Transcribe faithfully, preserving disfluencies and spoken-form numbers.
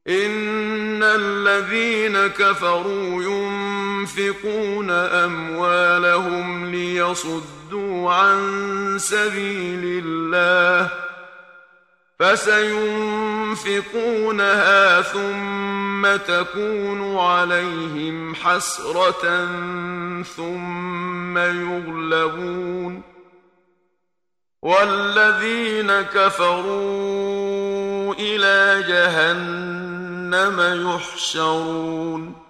إن الذين كفروا ينفقون أموالهم ليصدوا عن سبيل الله فسينفقونها ثم تكون عليهم حسرة ثم يغلبون والذين كفروا إلى جهنم يحشرون